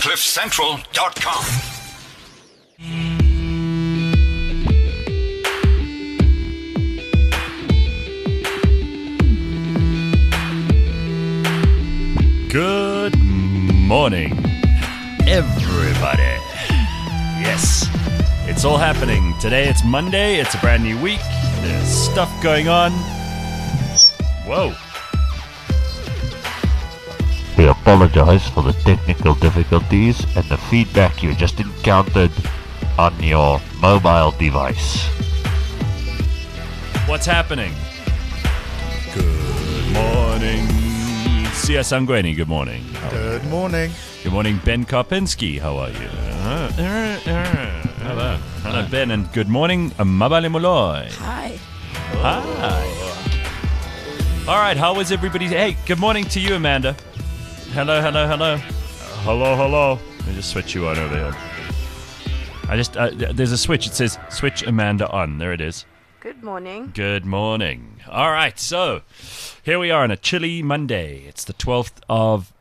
CliffCentral.com. Good morning, everybody. Yes, it's all happening. Today it's Monday. It's a brand new week. There's stuff going on. Whoa. We apologize for the technical difficulties and the feedback you just encountered on your mobile device. What's happening? Good morning. Sia Sangweni, good morning. Good morning. Good morning, Ben Karpinski. How are you? Hello. Hello, Ben, and good morning, Mabale Molloy. Hi. Hi. All right, how was everybody? Hey, good morning to you, Amanda. Hello. Hello. Let me just switch you on over here. There's a switch. It says switch Amanda on. There it is. Good morning. Good morning. All right, so here we are on a chilly Monday. It's the 12th of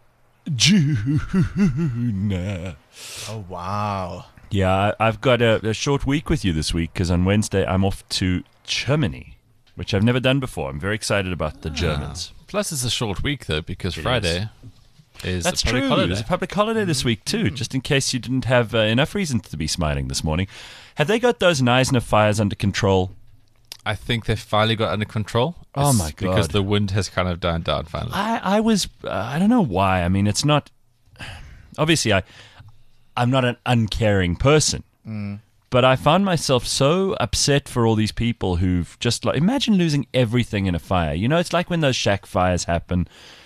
June. Oh, wow. Yeah, I've got a short week with you this week because on Wednesday I'm off to Germany, which I've never done before. I'm very excited about the Germans. Plus, it's a short week, though, because It Friday is That's a public true. holiday. There's a public holiday this week, too, just in case you didn't have enough reason to be smiling this morning. Have they got those Neisner fires under control? I think they've finally got under control. Oh, It's my God. Because the wind has kind of died down finally. I don't know why. I mean, it's not... Obviously, I'm not an uncaring person. But I found myself so upset for all these people who've just... imagine losing everything in a fire. You know, it's like when those shack fires happen.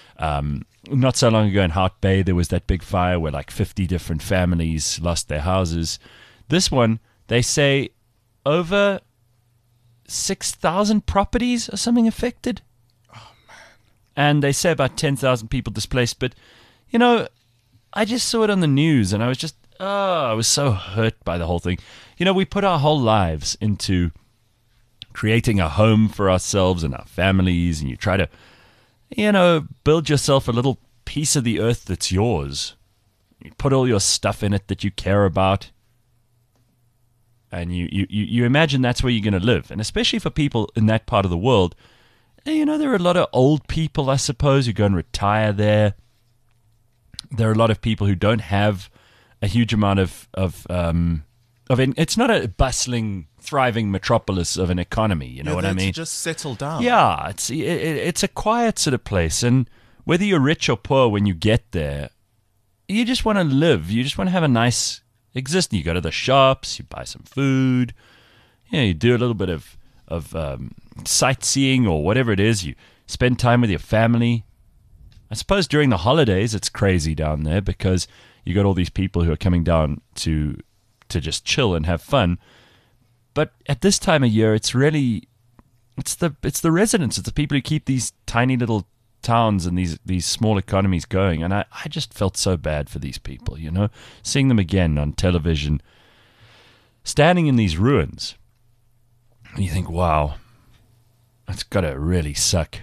Not so long ago in Hart Bay, there was that big fire where like 50 different families lost their houses. This one, they say over 6,000 properties or something affected. Oh, man. And they say about 10,000 people displaced. But, you know, I just saw it on the news and I was just, I was so hurt by the whole thing. You know, we put our whole lives into creating a home for ourselves and our families, and you try to, you know, build yourself a little piece of the earth that's yours. You put all your stuff in it that you care about. And you imagine that's where you're going to live. And especially for people in that part of the world, you know, there are a lot of old people, I suppose, who go and retire there. There are a lot of people who don't have a huge amount of it's not a bustling, thriving metropolis of an economy. You know what I mean? To just settle down. Yeah, it's a quiet sort of place. And whether you're rich or poor, when you get there, you just want to live. You just want to have a nice existence. You go to the shops, you buy some food, you do a little bit of sightseeing or whatever it is. You spend time with your family. I suppose during the holidays it's crazy down there because you got all these people who are coming down to just chill and have fun. But at this time of year, it's the residents, it's the people who keep these tiny little towns and these small economies going. And I just felt so bad for these people, you know, seeing them again on television, standing in these ruins. And you think, wow, that's got to really suck.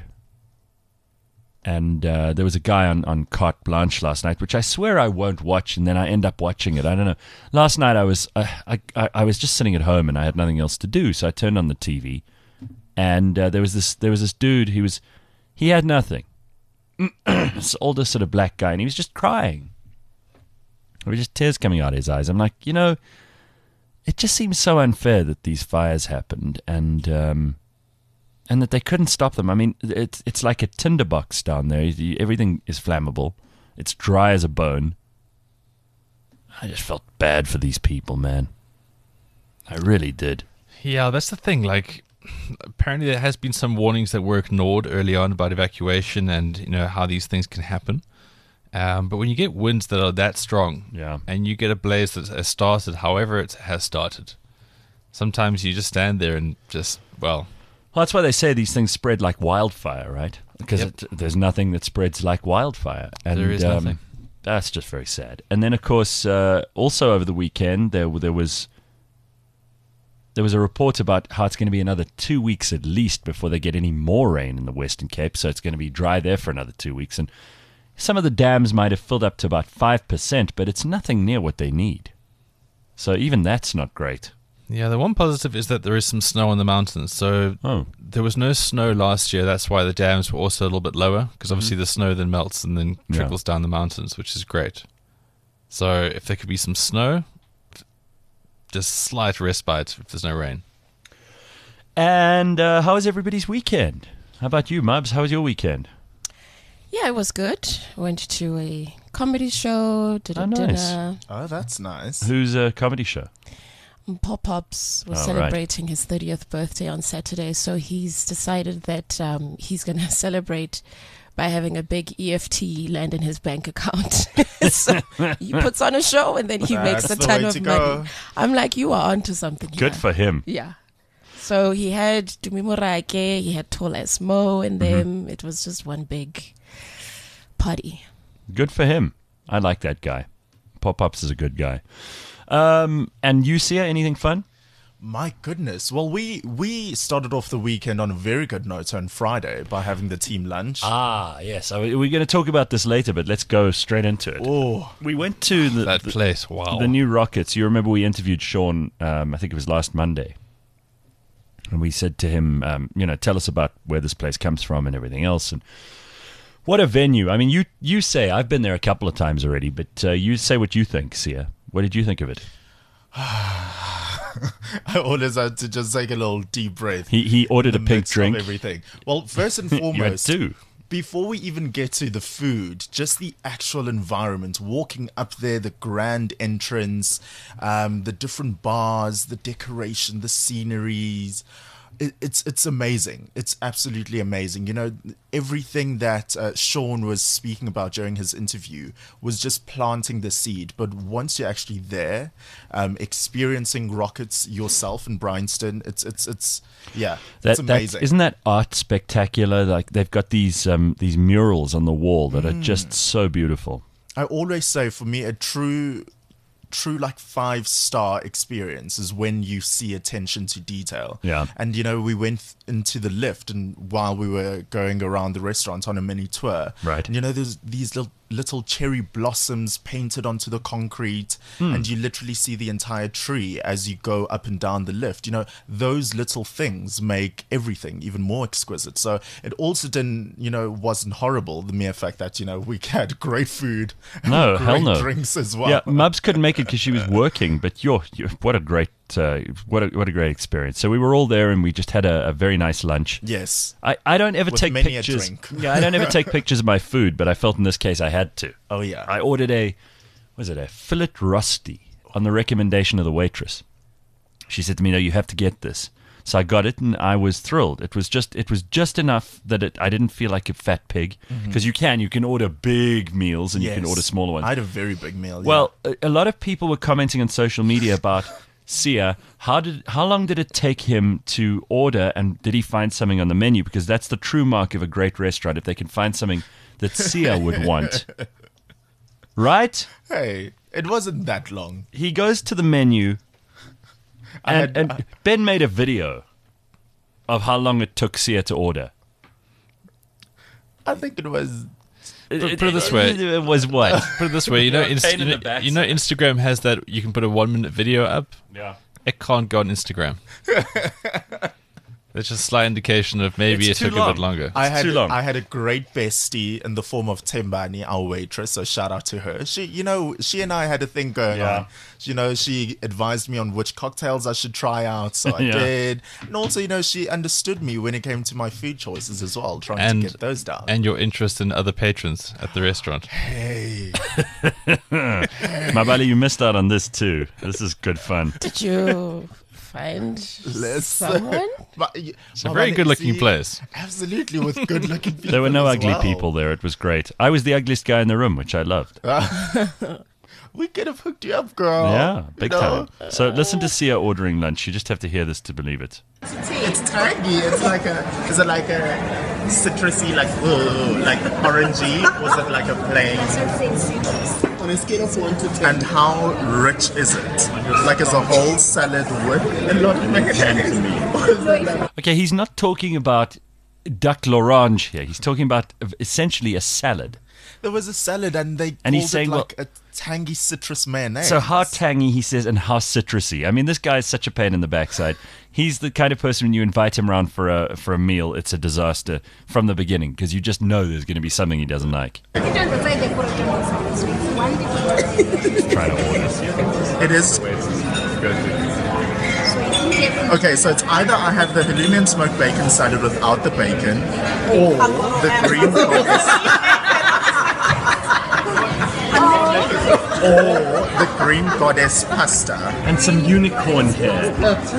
And there was a guy on Carte Blanche last night, which I swear I won't watch, and then I end up watching it. I don't know. Last night I was just sitting at home and I had nothing else to do, so I turned on the TV, and there was this dude. He had nothing. This older sort of black guy, and he was just crying. There were just tears coming out of his eyes. I'm like, you know, it just seems so unfair that these fires happened, and that they couldn't stop them. I mean, it's like a tinderbox down there. Everything is flammable. It's dry as a bone. I just felt bad for these people, man. I really did. Yeah, that's the thing. Like, apparently there has been some warnings that were ignored early on about evacuation and, you know, how these things can happen. But when you get winds that are that strong, Yeah. and you get a blaze that has started however it has started, sometimes you just stand there and just, well, that's why they say these things spread like wildfire, right? Because Yep. there's nothing that spreads like wildfire. And, There is nothing. That's just very sad. And then, of course, also over the weekend, there was a report about how it's going to be another 2 weeks at least before they get any more rain in the Western Cape. So it's going to be dry there for another 2 weeks. And, some of the dams might have filled up to about 5%, but it's nothing near what they need. So even that's not great. Yeah, the one positive is that there is some snow on the mountains. So there was no snow last year. That's why the dams were also a little bit lower, because obviously the snow then melts and then trickles down the mountains, which is great. So if there could be some snow, just slight respite if there's no rain. And how was everybody's weekend? How about you, Mubs? How was your weekend? Yeah, it was good. Went to a comedy show, did a dinner. Oh, that's nice. Whose comedy show? Pop-Ups was Oh, celebrating his 30th birthday on Saturday, so he's decided that he's going to celebrate by having a big EFT land in his bank account. So he puts on a show and then he makes a That's the ton way of to money. go. I'm like, you are onto something here. Good for him. Yeah. So he had Dumi Morake, he had Tall as Mo and them. It was just one big party. Good for him. I like that guy. Pop-Ups is a good guy. And you, Sia, anything fun? My goodness. Well, we started off the weekend on a very good note on Friday by having the team lunch. Ah, yes. So we're going to talk about this later, but let's go straight into it. Oh, We went to That place, wow. the new Rockets. You remember we interviewed Sean, I think it was last Monday. And we said to him, tell us about where this place comes from and everything else. And what a venue. I mean, you say, I've been there a couple of times already, but you say what you think, Sia. What did you think of it? I always had to just take a little deep breath. He ordered a in the pink midst of drink. everything. Well, first and You had foremost, two. before we even get to the food, just the actual environment, walking up there, the grand entrance, the different bars, the decoration, the sceneries. It's amazing. It's absolutely amazing. You know, everything that Sean was speaking about during his interview was just planting the seed. But once you're actually there, experiencing Rockets yourself in Bryanston, it's amazing. Isn't that art spectacular? Like they've got these murals on the wall that are just so beautiful. I always say, for me, a true like 5-star experience is when you see attention to detail. Yeah. And we went into the lift, and while we were going around the restaurant on a mini tour, Right. and there's these little cherry blossoms painted onto the concrete, and you literally see the entire tree as you go up and down the lift. Those little things make everything even more exquisite. So it also didn't, wasn't horrible, the mere fact that, we had great food, No, and hell great no. drinks as well. Yeah, Mubs couldn't make it because she was working, but what a great what a great experience. So we were all there and we just had a very nice lunch. Yes. I don't ever With take many a pictures. drink. Yeah, I don't ever take pictures of my food, but I felt in this case I had to. Oh, yeah. I ordered a fillet rusty on the recommendation of the waitress. She said to me, "No, you have to get this." So I got it and I was thrilled. It was just enough that I didn't feel like a fat pig, because you can order big meals and you can Yes. order smaller ones. I had a very big meal. Well, a lot of people were commenting on social media about Sia. How long did it take him to order, and did he find something on the menu? Because that's the true mark of a great restaurant, if they can find something that Sia would want. Right? Hey, it wasn't that long. He goes to the menu, and Ben made a video of how long it took Sia to order. I think it was. Put it this way. It was what? Put it this way, Pain in the backside. Instagram has that you can put a 1-minute video up. Yeah. It can't go on Instagram. That's just a slight indication of maybe It's it too took a long. bit longer. too long. I had a great bestie in the form of Tembani, our waitress. So shout out to her. She and I had a thing going Yeah. on. She advised me on which cocktails I should try out, so I Yeah. did. And also, she understood me when it came to my food choices as well, trying And- to get those down. And your interest in other patrons at the restaurant. Hey, Mabali, you missed out on this too. This is good fun. Did you find someone? It's a very good-looking place. Absolutely, with good-looking people. There were no as ugly well. people there. It was great. I was the ugliest guy in the room, which I loved. We could have hooked you up, girl. Yeah, big You time. know? So listen to Sia ordering lunch. You just have to hear this to believe it. It's tangy. It's like a citrusy, like orangey? Was it like a plain? On a scale of 1 to 10. And how rich is it? Like, is a whole salad with a lot of macaroni? Okay, he's not talking about duck l'orange here. He's talking about essentially a salad. There was a salad, and they And he's called saying, it like a tangy citrus mayonnaise. So how tangy, he says, and how citrusy. I mean, this guy is such a pain in the backside. He's the kind of person when you invite him around for a meal, it's a disaster from the beginning because you just know there's going to be something he doesn't like. He's trying to order. It is. Okay, so it's either I have the halloumi and smoked bacon salad without the bacon, or the green goddess, or the green goddess pasta. And some unicorn hair.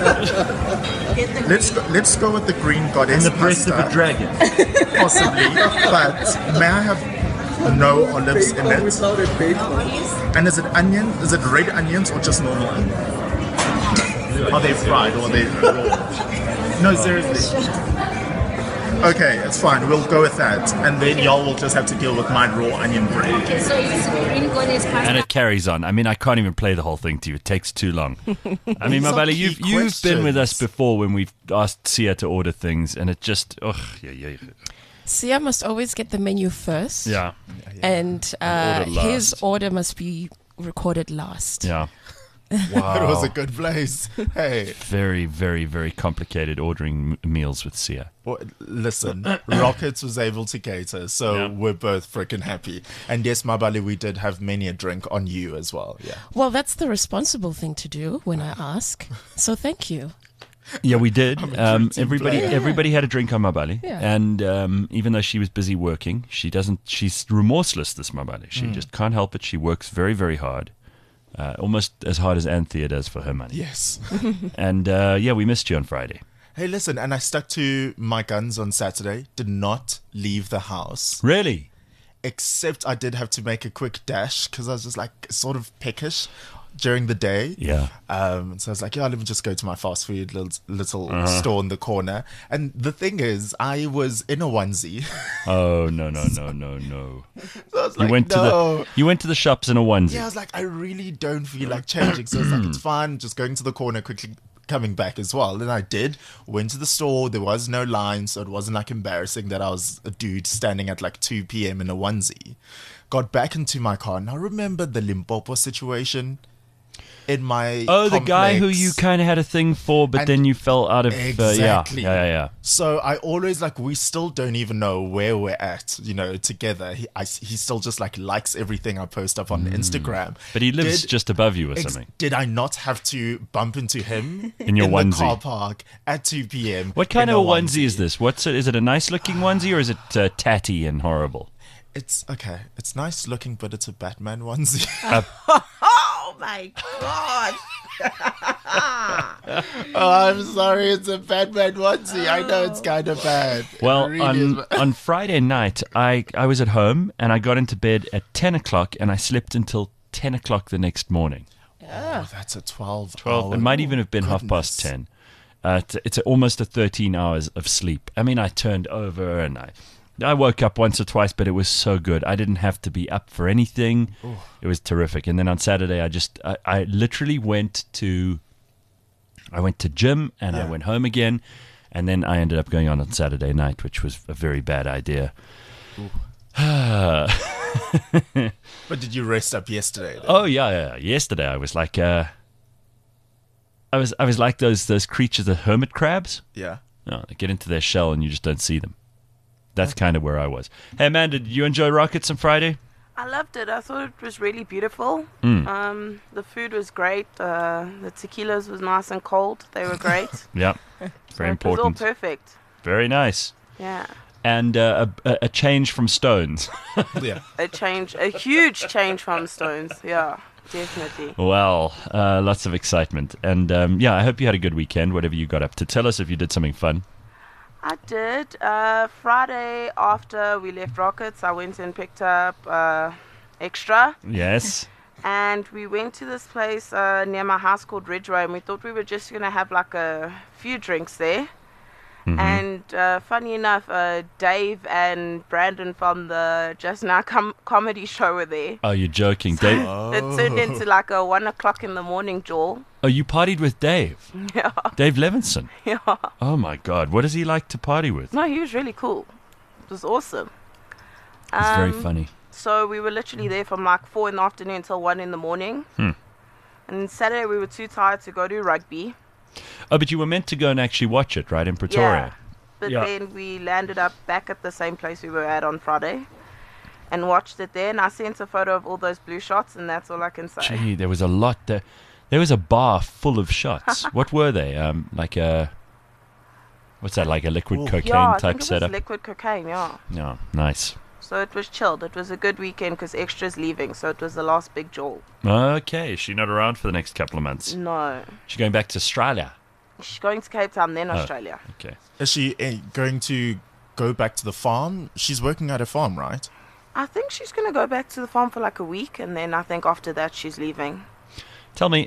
Let's go with the green goddess And the breast pasta. of a dragon. Possibly, but may I have no olives in it? And is it onion? Is it red onions or just normal onion? Are they fried or are they raw? No, seriously. Okay, it's fine. We'll go with that. And then y'all will just have to deal with my raw onion bread. So it's green goddess pasta. And it carries on. I mean, I can't even play the whole thing to you. It takes too long. I mean, These are Mabali, key you've been with us questions. before when we've asked Sia to order things, and it just, yeah. Sia must always get the menu first. Yeah, And order his last. order must be recorded last. yeah. It was a good place. Hey, Very, very, very complicated ordering meals with Sia. well, listen, Rockets was able to cater, so Yeah. we're both freaking happy. And yes, Mabali, we did have many a drink on you as well. Yeah. Well, that's the responsible thing to do when I ask. So thank you. Yeah, we did. a true team player. Everybody had a drink on Mabali, Yeah. and even though she was busy working, she's remorseless. This Mabali, she just can't help it. She works very, very hard, almost as hard as Anthea does for her money. Yes. And yeah, we missed you on Friday. Hey, listen, and I stuck to my guns on Saturday. Did not leave the house. Really? Except I did have to make a quick dash because I was just like sort of peckish during the day. Yeah. So I was like, yeah, let me just go to my fast food little store in the corner. And the thing is, I was in a onesie. Oh no. So I was You like, went no. you went to the shops in a onesie. Yeah, I was like, I really don't feel like changing. So I was like, it's fine, just going to the corner quickly, coming back as well. And I did, went to the store. There was no line, so it wasn't like embarrassing that I was a dude standing at like 2 p.m. in a onesie. Got back into my car. Now remember the Limpopo situation in my Oh, the guy who complex? you kind of had a thing for, but And- then you fell out of. Exactly. Yeah. So I always like, we still don't even know where we're at, together. He still just like likes everything I post up on Instagram. But he lives just above you or something. Did I not have to bump into him In your the onesie. car park at 2 p.m.? What kind in of a onesie is this? What's it? Is it a nice looking onesie or is it tatty and horrible? It's okay. It's nice looking, but it's a Batman onesie. Oh my God. Oh, I'm sorry. It's a Batman onesie. I know it's kind of bad. It Well, really is on Friday night, I was at home and I got into bed at 10 o'clock and I slept until 10 o'clock the next morning. Oh, that's a 12. 12. It might even have been half past 10. It's almost a 13 hours of sleep. I mean, I turned over and I woke up once or twice, but it was so good. I didn't have to be up for anything. Ooh. It was terrific. And then on Saturday, I literally went to gym and I went home again. And then I ended up going on Saturday night, which was a very bad idea. But did you rest up yesterday? Then? Oh yeah. Yesterday I was like, I was like those creatures, the hermit crabs. Yeah. No, they get into their shell and you just don't see them. That's kind of where I was. Hey Amanda, did you enjoy Rockets on Friday? I loved it. I thought it was really beautiful. The food was great. The tequilas was nice and cold. They were great. Yeah, very important. It was all perfect. Very nice. Yeah. And a change from Stones. Yeah. A huge change from Stones. Yeah, definitely. Well, lots of excitement. And yeah, I hope you had a good weekend, whatever you got up to. Tell us if you did something fun. I did. Friday after we left Rockets, I went and picked up Extra. Yes. And we went to this place near my house called Ridgeway, and we thought we were just going to have like a few drinks there. Mm-hmm. And funny enough, Dave and Brandon from the Just Now comedy show were there. Oh, you're joking. Dave? It turned into like a 1 o'clock in the morning, Joel. Oh, you partied with Dave? Yeah. Dave Levinson? Yeah. Oh, my God. What does he like to party with? No, he was really cool. It was awesome. He's very funny. So we were literally there from like 4 in the afternoon until 1 in the morning. And Saturday we were too tired to go to rugby. Oh, but you were meant to go and actually watch it, right, in Pretoria? But then we landed up back at the same place we were at on Friday and watched it there. And I sent a photo of all those blue shots, and that's all I can say. Gee, there was a lot there. There was a bar full of shots. What were they? Like a... What's that, like a liquid cocaine I type think it setup? was liquid cocaine, yeah. Yeah, nice. So it was chilled. It was a good weekend because Extra's leaving, so it was the last big jaw. Okay, is she not around for the next couple of months? No. She's going back to Australia. She's going to Cape Town, then Australia. Okay. Is she going to go back to the farm? She's working at a farm, right? I think she's going to go back to the farm for like a week, and then I think after that she's leaving. Tell me,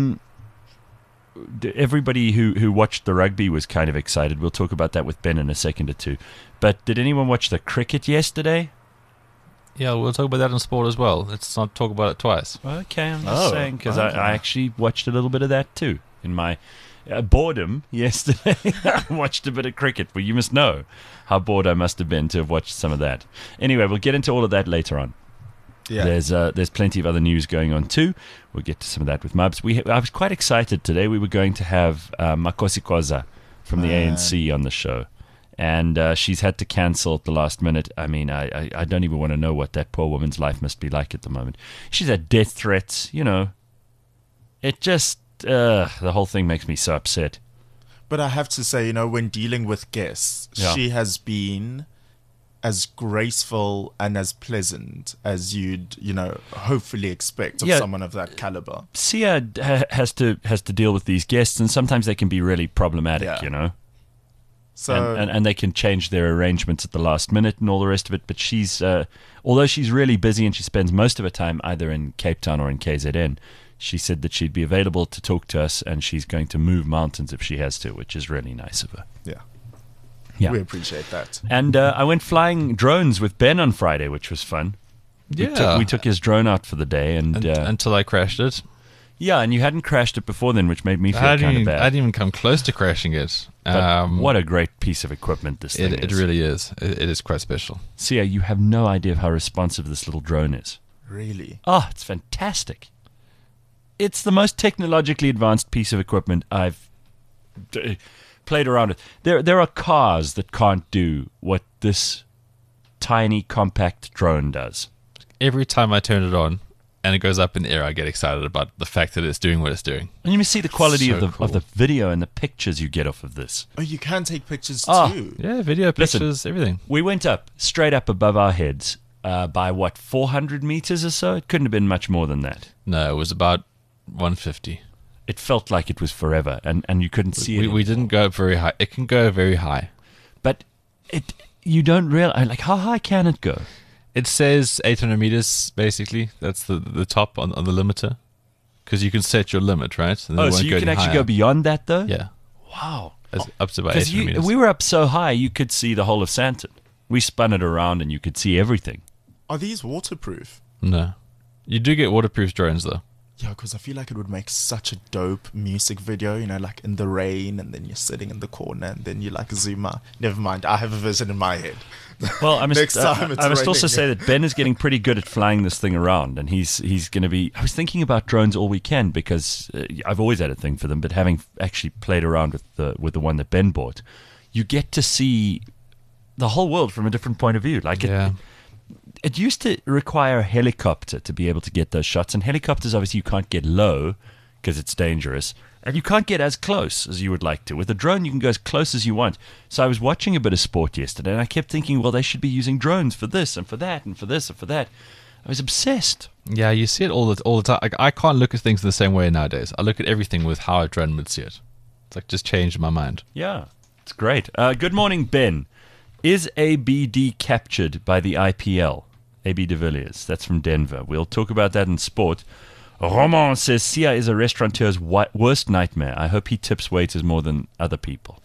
everybody who watched the rugby was kind of excited. We'll talk about that with Ben in a second or two. But did anyone watch the cricket yesterday? Yeah, we'll talk about that in sport as well. Let's not talk about it twice. Okay, I'm just saying, because I actually watched a little bit of that too. In my boredom yesterday, I watched a bit of cricket. Well, you must know how bored I must have been to have watched some of that. Anyway, we'll get into all of that later on. Yeah. There's plenty of other news going on too. We'll get to some of that with Mubs. I was quite excited today. We were going to have Makosi Khoza from the ANC on the show. And she's had to cancel at the last minute. I mean, I don't even want to know what that poor woman's life must be like at the moment. She's had death threats, you know. It just, the whole thing makes me so upset. But I have to say, you know, when dealing with guests, she has been as graceful and as pleasant as you'd, you know, hopefully expect of someone of that caliber. Sia has to deal with these guests, and sometimes they can be really problematic, you know. So and they can change their arrangements at the last minute and all the rest of it. But she's, although she's really busy and she spends most of her time either in Cape Town or in KZN, she said that she'd be available to talk to us, and she's going to move mountains if she has to, which is really nice of her. Yeah, we appreciate that. And I went flying drones with Ben on Friday, which was fun. We took his drone out for the day, and until I crashed it. Yeah, and you hadn't crashed it before then, which made me feel kind of bad. I didn't even come close to crashing it. What a great piece of equipment this thing is. It really is. It is quite special. Sia, you have no idea of how responsive this little drone is. Really? Oh, it's fantastic. It's the most technologically advanced piece of equipment I've played around with. There are cars that can't do what this tiny, compact drone does. Every time I turn it on and it goes up in the air, I get excited about the fact that it's doing what it's doing. And you must see the quality of the video and the pictures you get off of this. Oh, you can take pictures too? Yeah, video, pictures, everything. We went up, straight up above our heads, by 400 meters or so? It couldn't have been much more than that. No, it was about 150. It felt like it was forever, and you couldn't see it. We didn't go very high. It can go very high. But you don't realize, like, how high can it go? It says 800 meters, basically. That's the top on the limiter. Because you can set your limit, right? And so you can actually go beyond that, though? Yeah. Wow. Up to about 800 meters. We were up so high, you could see the whole of Sandton. We spun it around, and you could see everything. Are these waterproof? No. You do get waterproof drones, though. Yeah, because I feel like it would make such a dope music video, you know, like in the rain, and then you're sitting in the corner, and then you like zoom out. Never mind, I have a vision in my head. Well, I must also say that Ben is getting pretty good at flying this thing around, and he's going to be... I was thinking about drones all weekend because I've always had a thing for them, but having actually played around with the one that Ben bought, you get to see the whole world from a different point of view. Like it used to require a helicopter to be able to get those shots, and helicopters, obviously, you can't get low because it's dangerous, and you can't get as close as you would like to. With a drone, you can go as close as you want. So I was watching a bit of sport yesterday, and I kept thinking, well, they should be using drones for this and for that and for this and for that. I was obsessed. Yeah, you see it all the time. Like, I can't look at things the same way nowadays. I look at everything with how a drone would see it. It's like just changed my mind. Yeah, it's great. Good morning, Ben. Is ABD captured by the IPL? AB de Villiers. That's from Denver. We'll talk about that in sport. Roman says Sia is a restaurateur's worst nightmare. I hope he tips waiters more than other people.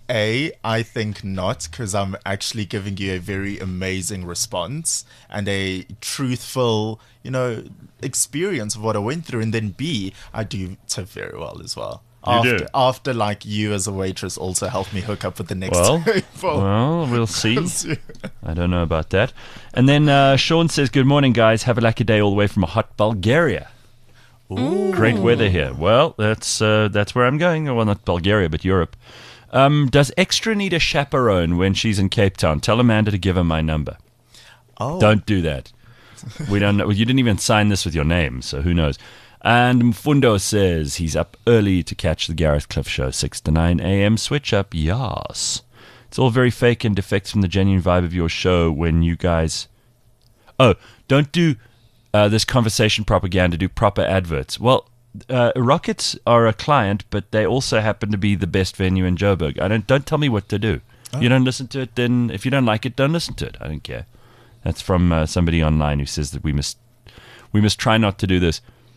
I think not, because I'm actually giving you a very amazing response and a truthful, you know, experience of what I went through. And then B, I do tip very well as well. After like you as a waitress also helped me hook up with the next table. Well, we'll see. I don't know about that. And then Sean says, good morning, guys. Have a lucky day all the way from a hot Bulgaria. Ooh. Great weather here. Well, that's where I'm going. Well, not Bulgaria, but Europe. Does Extra need a chaperone when she's in Cape Town? Tell Amanda to give her my number. Oh. Don't do that. We don't know. You didn't even sign this with your name, so who knows? And Mfundo says he's up early to catch the Gareth Cliff show, 6 to 9 a.m. Switch up, yes. It's all very fake and defects from the genuine vibe of your show when you guys... Oh, don't do this conversation propaganda, do proper adverts. Well, Rockets are a client, but they also happen to be the best venue in Joburg. Don't tell me what to do. Oh. You don't listen to it, then if you don't like it, don't listen to it. I don't care. That's from somebody online who says that we must try not to do this.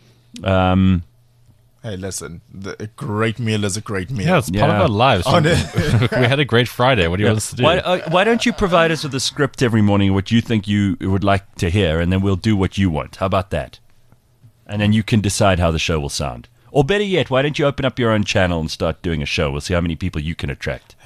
Hey, listen, a great meal is a great meal. Yeah, it's part of our lives. We had a great Friday. What do you want us to do? Why don't you provide us with a script every morning, what you think you would like to hear, and then we'll do what you want. How about that? And then you can decide how the show will sound. Or better yet, why don't you open up your own channel and start doing a show? We'll see how many people you can attract.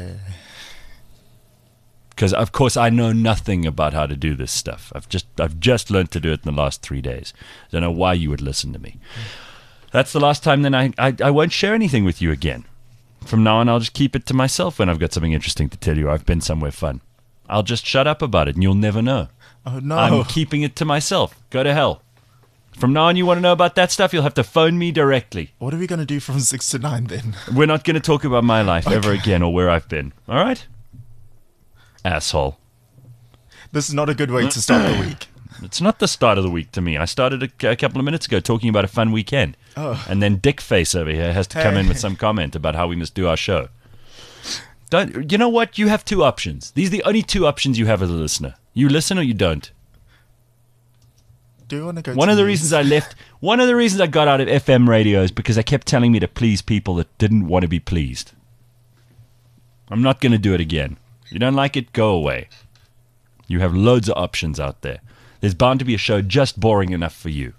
Because, of course, I know nothing about how to do this stuff. I've just learned to do it in the last 3 days. I don't know why you would listen to me. That's the last time then I won't share anything with you again. From now on, I'll just keep it to myself when I've got something interesting to tell you. I've been somewhere fun. I'll just shut up about it and you'll never know. Oh, no. I'm keeping it to myself. Go to hell. From now on, you want to know about that stuff, you'll have to phone me directly. What are we going to do from 6 to 9 then? We're not going to talk about my life ever again or where I've been. All right? Asshole. This is not a good way to start the week. It's not the start of the week to me. I started a couple of minutes ago talking about a fun weekend. Oh. And then Dickface over here has to come in with some comment about how we must do our show. You know what? You have two options. These are the only two options you have as a listener. You listen or you don't. Do you want to go One of the reasons I got out of FM radio is because they kept telling me to please people that didn't want to be pleased. I'm not going to do it again. You don't like it, go away. You have loads of options out there. There's bound to be a show just boring enough for you.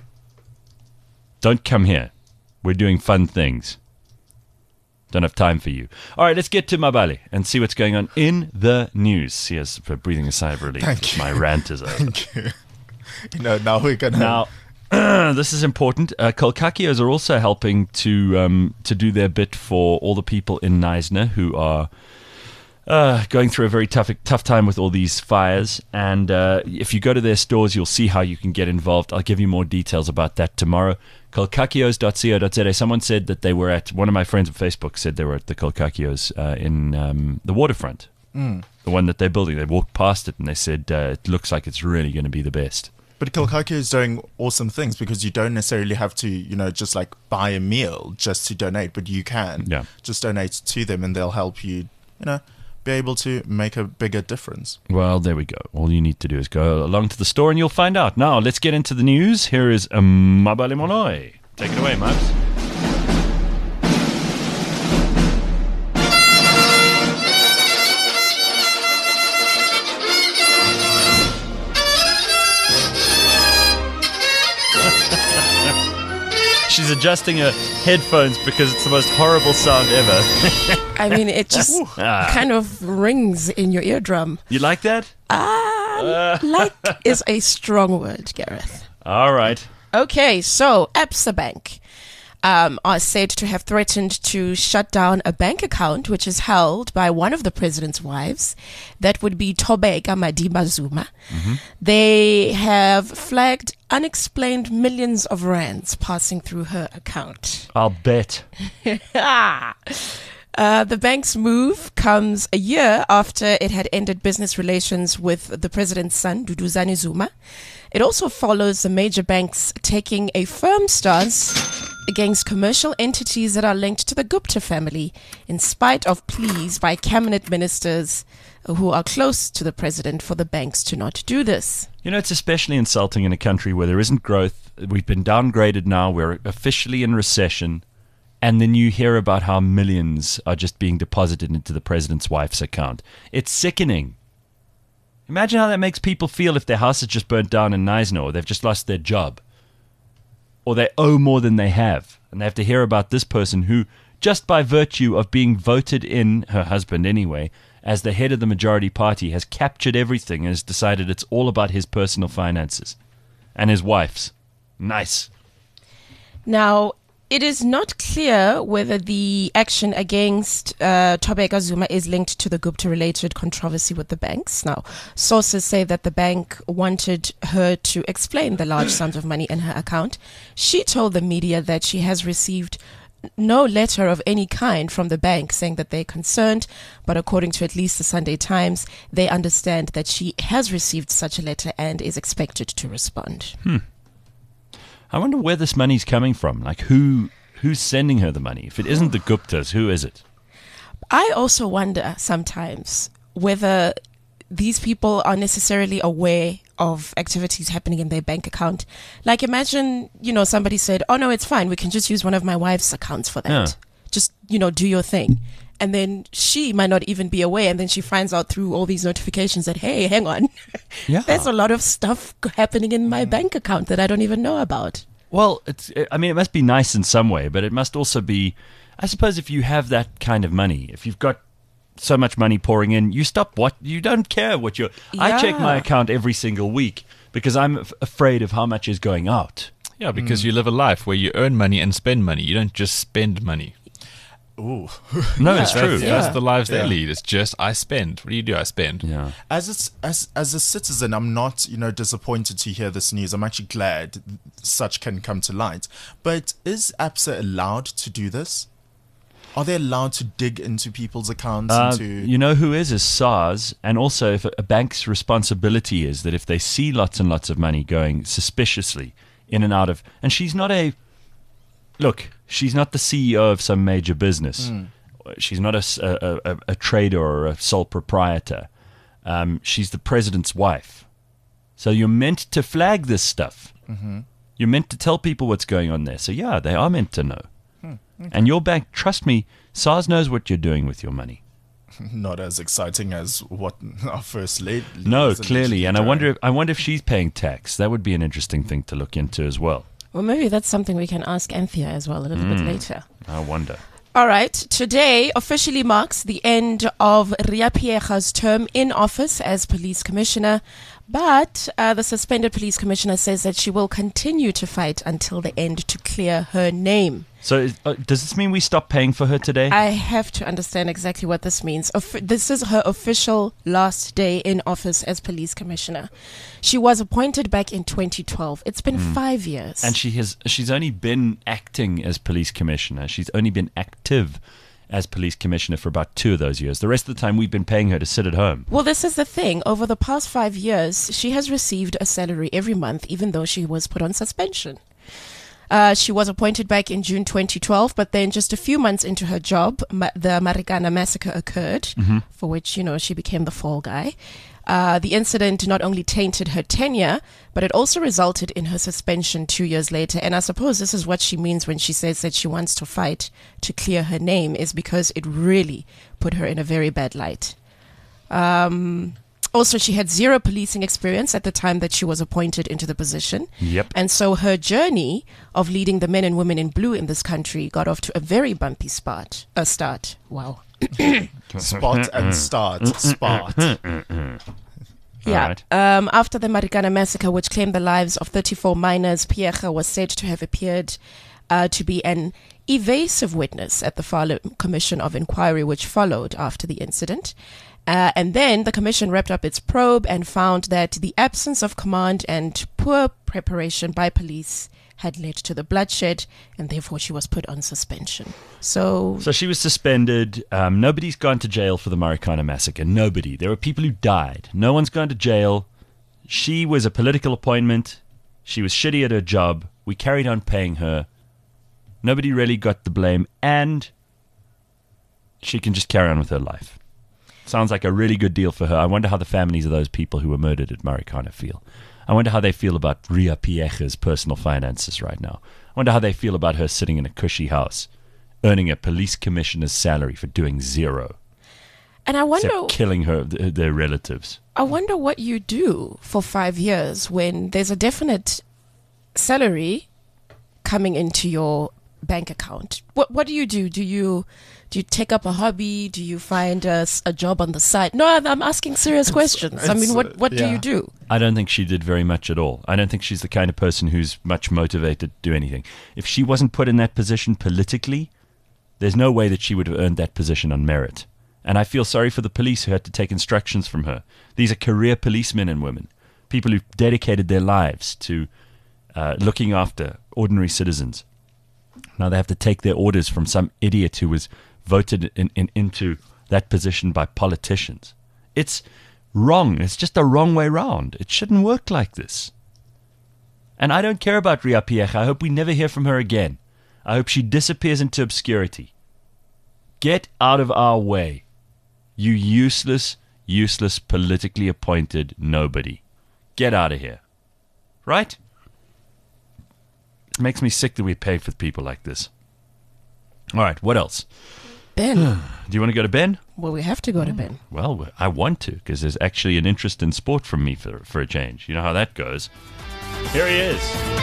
Don't come here. We're doing fun things. Don't have time for you. All right, let's get to Mabali and see what's going on in the news. Yes, for breathing a sigh of relief. Thank you. My rant is over. Thank you. Now we're going to... Now, this is important. Kolkakios are also helping to do their bit for all the people in Knysna who are going through a very tough time with all these fires. And if you go to their stores, you'll see how you can get involved. I'll give you more details about that tomorrow. Kolkakios.co.za. Someone said that they were at, one of my friends on Facebook said they were at the Kolkakios in the waterfront. The one that they're building. They walked past it and they said it looks like it's really going to be the best. But Kolkaki is doing awesome things because you don't necessarily have to, just like buy a meal just to donate, but you can just donate to them and they'll help you, be able to make a bigger difference. Well, there we go. All you need to do is go along to the store and you'll find out. Now, let's get into the news. Here is Mabali Moloi. Take it away, Mabs. She's adjusting her headphones because it's the most horrible sound ever. I mean, it just kind of rings in your eardrum. You like that? Like is a strong word, Gareth. All right. Okay, so Absa Bank are said to have threatened to shut down a bank account which is held by one of the president's wives. That would be Thobeka Madiba Zuma. Mm-hmm. They have flagged unexplained millions of rands passing through her account. I'll bet. The bank's move comes a year after it had ended business relations with the president's son, Duduzane Zuma. It also follows the major banks taking a firm stance against commercial entities that are linked to the Gupta family, in spite of pleas by cabinet ministers who are close to the president for the banks to not do this. It's especially insulting in a country where there isn't growth. We've been downgraded now. We're officially in recession. And then you hear about how millions are just being deposited into the president's wife's account. It's sickening. Imagine how that makes people feel if their house has just burnt down in Knysna or they've just lost their job. or they owe more than they have. And they have to hear about this person who, just by virtue of being voted in, her husband anyway, as the head of the majority party, has captured everything and has decided it's all about his personal finances and his wife's. Nice. Now, it is not clear whether the action against Thobeka Zuma is linked to the Gupta-related controversy with the banks. Now, sources say that the bank wanted her to explain the large sums of money in her account. She told the media that she has received no letter of any kind from the bank saying that they're concerned, but according to at least the Sunday Times, they understand that she has received such a letter and is expected to respond. I wonder where this money's coming from. Like, who's sending her the money? If it isn't the Guptas, who is it? I also wonder sometimes whether these people are necessarily aware of activities happening in their bank account. Like, imagine, somebody said, oh, no, it's fine. We can just use one of my wife's accounts for that. Yeah. Just, do your thing. And then she might not even be aware. And then she finds out through all these notifications that, hey, hang on. Yeah. There's a lot of stuff happening in my bank account that I don't even know about. Well, it must be nice in some way, but it must also be, I suppose, if you have that kind of money, if you've got so much money pouring in, you don't care what you're... I check my account every single week because I'm afraid of how much is going out. Yeah, because you live a life where you earn money and spend money. You don't just spend money. Ooh. No, it's true. That's the lives they lead. It's just, I spend. What do? I spend. Yeah. As a citizen, I'm not, disappointed to hear this news. I'm actually glad such can come to light. But is ABSA allowed to do this? Are they allowed to dig into people's accounts? You know who is SARS, and also if a bank's responsibility is that if they see lots and lots of money going suspiciously in and out of, and she's not she's not the CEO of some major business. She's not a trader or a sole proprietor. She's the president's wife. So you're meant to flag this stuff. Mm-hmm. You're meant to tell people what's going on there. So yeah, they are meant to know. Okay. And your bank, trust me, SARS knows what you're doing with your money. Not as exciting as what our first lady. No, clearly. And I wonder if she's paying tax. That would be an interesting thing to look into as well. Well, maybe that's something we can ask Anthea as well a little bit later. I wonder. All right. Today officially marks the end of Ria Piega's term in office as police commissioner. But the suspended police commissioner says that she will continue to fight until the end to clear her name. So does this mean we stop paying for her today? I have to understand exactly what this means. This is her official last day in office as police commissioner. She was appointed back in 2012. It's been 5 years. And she's only been acting as police commissioner. She's only been active as police commissioner for about 2 of those years. The rest of the time we've been paying her to sit at home. Well, this is the thing. Over the past 5 years, she has received a salary every month, even though she was put on suspension. She was appointed back in June 2012, but then just a few months into her job, the Marikana massacre occurred, for which, she became the fall guy. The incident not only tainted her tenure, but it also resulted in her suspension 2 years later. And I suppose this is what she means when she says that she wants to fight to clear her name, is because it really put her in a very bad light. Also, she had zero policing experience at the time that she was appointed into the position. Yep. And so her journey of leading the men and women in blue in this country got off to a very bumpy start. Wow. Spot and start. Spot. Yeah. Right. After the Marikana massacre, which claimed the lives of 34 minors, Piega was said to have appeared to be an evasive witness at the Farlow Commission of Inquiry, which followed after the incident. And then the commission wrapped up its probe and found that the absence of command and poor preparation by police had led to the bloodshed, and therefore she was put on suspension. So she was suspended. Nobody's gone to jail for the Marikana massacre. Nobody. There were people who died. No one's gone to jail. She was a political appointment. She was shitty at her job. We carried on paying her. Nobody really got the blame, and she can just carry on with her life. Sounds like a really good deal for her. I wonder how the families of those people who were murdered at Marikana feel. I wonder how they feel about Ria Piega's personal finances right now. I wonder how they feel about her sitting in a cushy house, earning a police commissioner's salary for doing zero. And I wonder, except killing their relatives. I wonder what you do for 5 years when there's a definite salary coming into your bank account, what do you do? Do you take up a hobby? Do you find a job on the side? No, I'm asking serious questions. I mean, what do you do? I don't think she did very much at all. I don't think she's the kind of person who's much motivated to do anything. If she wasn't put in that position politically, there's no way that she would have earned that position on merit. And I feel sorry for the police who had to take instructions from her. These are career policemen and women, people who've dedicated their lives to looking after ordinary citizens. Now they have to take their orders from some idiot who was voted into that position by politicians. It's wrong. It's just the wrong way round. It shouldn't work like this. And I don't care about Riah Phiyega. I hope we never hear from her again. I hope she disappears into obscurity. Get out of our way, you useless, politically appointed nobody. Get out of here. Right? It makes me sick that we pay for people like this. All right, what else? Ben. Do you want to go to Ben? Well, we have to go to Ben. Well, I want to, because there's actually an interest in sport from me for a change. You know how that goes. Here he is.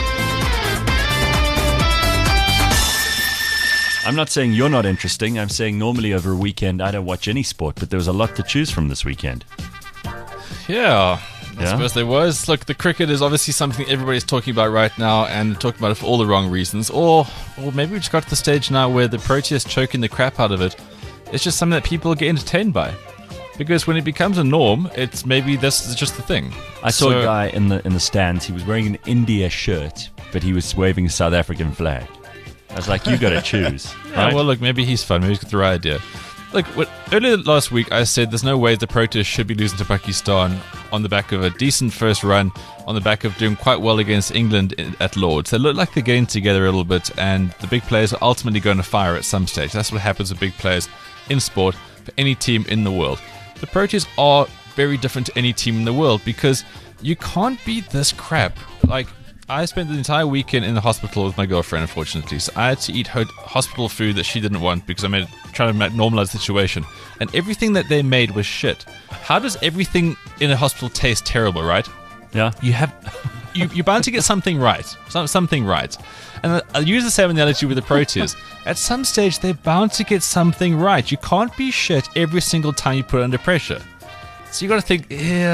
I'm not saying you're not interesting. I'm saying normally over a weekend I don't watch any sport, but there was a lot to choose from this weekend. Yeah. I suppose there was. Look, the cricket is obviously something everybody's talking about right now, and talking about it for all the wrong reasons. Or maybe we just got to the stage now where the Proteas choking the crap out of it. It's just something that people get entertained by. Because when it becomes a norm, it's maybe this is just the thing. I saw a guy in the stands. He was wearing an India shirt, but he was waving a South African flag. I was like, you got to choose. Yeah, right? well, look, maybe he's fun. Maybe he's got the right idea. Look, earlier last week I said there's no way the Proteas should be losing to Pakistan on the back of a decent first run, on the back of doing quite well against England at Lords. They look like they're getting together a little bit, and the big players are ultimately going to fire at some stage. That's what happens with big players in sport for any team in the world. The Proteas are very different to any team in the world because you can't be this crap. Like, I spent the entire weekend in the hospital with my girlfriend, unfortunately, so I had to eat hospital food that she didn't want because I trying to normalize the situation. And everything that they made was shit. How does everything in a hospital taste terrible, right? Yeah. You're bound to get something right. Something right. And I'll use the same analogy with the Proteas. At some stage, they're bound to get something right. You can't be shit every single time you put under pressure. So you got to think,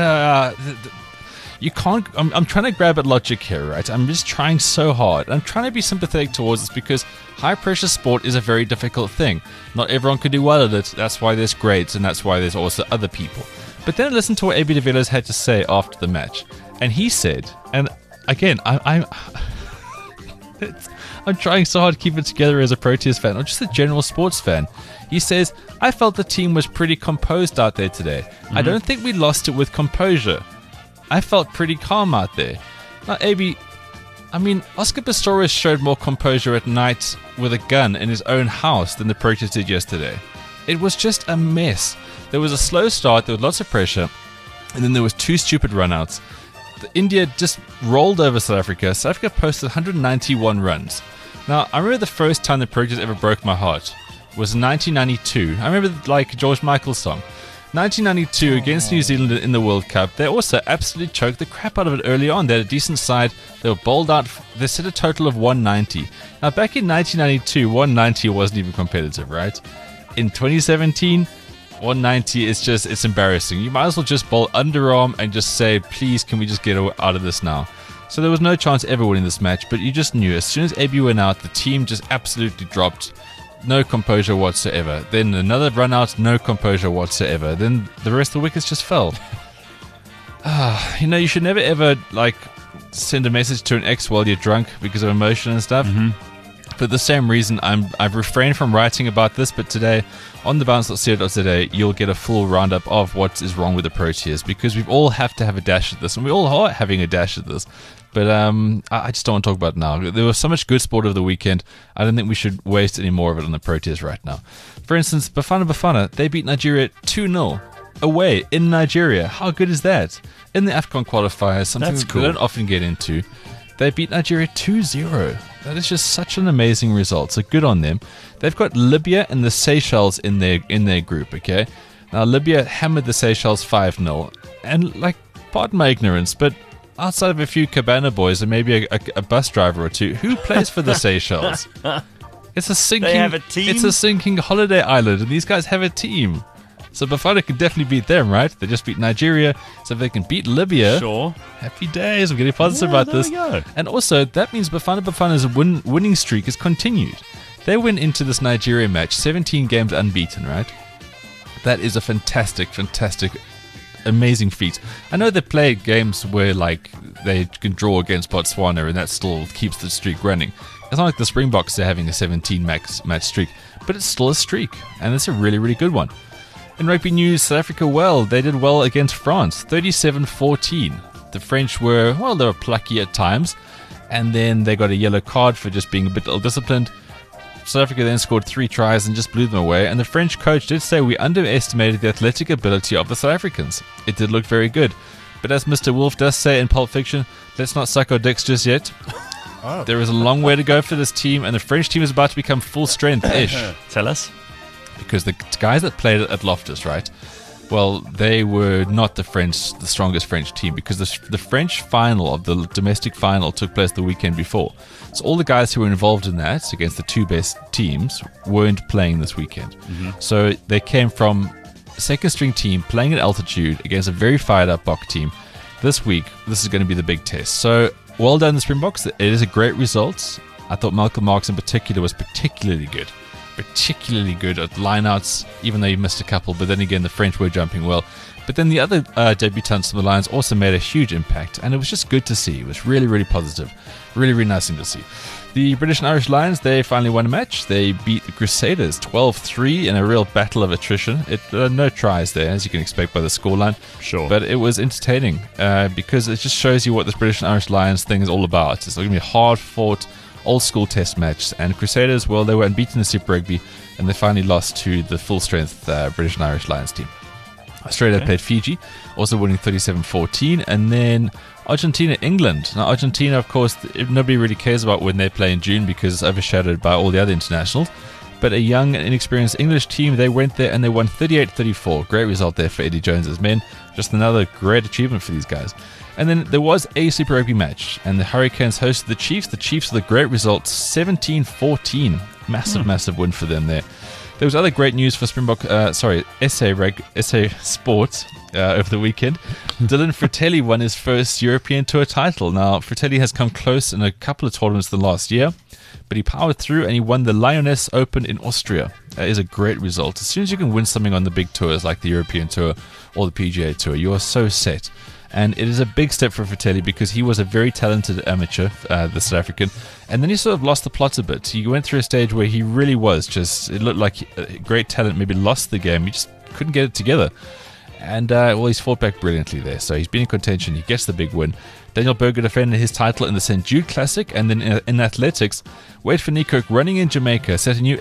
you can't. I'm trying to grab at logic here, right? I'm just trying so hard. I'm trying to be sympathetic towards this because high pressure sport is a very difficult thing. Not everyone can do well at it. That's why there's grades, and that's why there's also other people. But then listen to what AB de Villiers had to say after the match, and he said, and again, I'm trying so hard to keep it together as a Proteas fan, or just a general sports fan. He says, I felt the team was pretty composed out there today. Mm-hmm. I don't think we lost it with composure. I felt pretty calm out there. Now, AB, Oscar Pistorius showed more composure at night with a gun in his own house than the Proteas did yesterday. It was just a mess. There was a slow start, there was lots of pressure, and then there was 2 stupid run-outs. India just rolled over South Africa. South Africa posted 191 runs. Now, I remember the first time the Proteas ever broke my heart was 1992. I remember, like, George Michael's song. 1992 against New Zealand in the World Cup. They also absolutely choked the crap out of it early on. They had a decent side. They were bowled out. They set a total of 190. Now, back in 1992, 190 wasn't even competitive, right? In 2017, 190 is just, it's embarrassing. You might as well just bowl underarm and just say, please, can we just get out of this now? So there was no chance ever winning this match, but you just knew as soon as AB went out, the team just absolutely dropped. No composure whatsoever. Then another run out, no composure whatsoever. Then the rest of the wickets just fell. You should never ever send a message to an ex while you're drunk because of emotion and stuff. Mm-hmm. For the same reason, I've refrained from writing about this, but today on thebounce.co.za you'll get a full roundup of what is wrong with the Proteas, because we all have to have a dash at this, and we all are having a dash at this. But I just don't want to talk about it now. There was so much good sport over the weekend. I don't think we should waste any more of it on the Proteas right now. For instance, Bafana, they beat Nigeria 2-0 away in Nigeria. How good is that? In the AFCON qualifiers, something we don't often get into, they beat Nigeria 2-0. That is just such an amazing result. So good on them. They've got Libya and the Seychelles in their group, okay? Now, Libya hammered the Seychelles 5-0. And, pardon my ignorance, but outside of a few Cabana boys and maybe a bus driver or two, who plays for the Seychelles? It's a sinking. They have a team? It's a sinking holiday island, and these guys have a team. So Bafana can definitely beat them, right? They just beat Nigeria, so if they can beat Libya, Sure. happy days. I'm getting positive about there this. we go. And also, that means Bafana's winning streak is continued. They went into this Nigeria match 17 games unbeaten, right? That is a fantastic, amazing feat. I know they play games where like they can draw against Botswana and that still keeps the streak running. It's not like the Springboks are having a 17 match streak, but it's still a streak, and it's a really, really good one. In rugby news, South Africa, they did well against France, 37-14. The French they were plucky at times, and then they got a yellow card for just being a bit ill-disciplined. South Africa then scored 3 tries and just blew them away, and the French coach did say we underestimated the athletic ability of the South Africans. It did look very good. But as Mr. Wolf does say in Pulp Fiction, let's not suck our dicks just yet. There is a long way to go for this team, and the French team is about to become full strength-ish. Tell us. Because the guys that played at Loftus, right? Well, they were not the strongest French team, because the French final of the domestic final took place the weekend before. So all the guys who were involved in that against the 2 best teams weren't playing this weekend. Mm-hmm. So they came from a second string team playing at altitude against a very fired up Bok team. This week, this is going to be the big test. So well done, the Springboks. It is a great result. I thought Malcolm Marx in particular was particularly good at lineouts, even though he missed a couple. But then again, the French were jumping well. But then the other debutants from the Lions also made a huge impact, and it was just good to see. It was really, really positive. Really, really nice thing to see. The British and Irish Lions, they finally won a match. They beat the Crusaders 12-3 in a real battle of attrition. No tries there, as you can expect by the scoreline. Sure. But it was entertaining because it just shows you what this British and Irish Lions thing is all about. It's going to be a hard-fought, old-school test match. And Crusaders, well, they were unbeaten in Super Rugby, and they finally lost to the full-strength British and Irish Lions team. Australia played Fiji, also winning 37-14, and then Argentina, England. Now, Argentina, of course, nobody really cares about when they play in June because it's overshadowed by all the other internationals. But a young and inexperienced English team, they went there and they won 38-34. Great result there for Eddie Jones's men. Just another great achievement for these guys. And then there was a Super Rugby match, and the Hurricanes hosted the Chiefs. The Chiefs with a great result, 17-14. Massive win for them there. There was other great news for SA Sports over the weekend. Dylan Fratelli won his first European Tour title. Now, Fratelli has come close in a couple of tournaments the last year, but he powered through and he won the Lyonnais Open in Austria. That is a great result. As soon as you can win something on the big tours like the European Tour or the PGA Tour, you are so set. And it is a big step for Fratelli because he was a very talented amateur, the South African. And then he sort of lost the plot a bit. He went through a stage where he really was just, it looked like great talent, maybe lost the game. He just couldn't get it together. And, he's fought back brilliantly there. So he's been in contention. He gets the big win. Daniel Berger defended his title in the St. Jude Classic. And then in athletics, Wade van Niekerk, running in Jamaica, set a new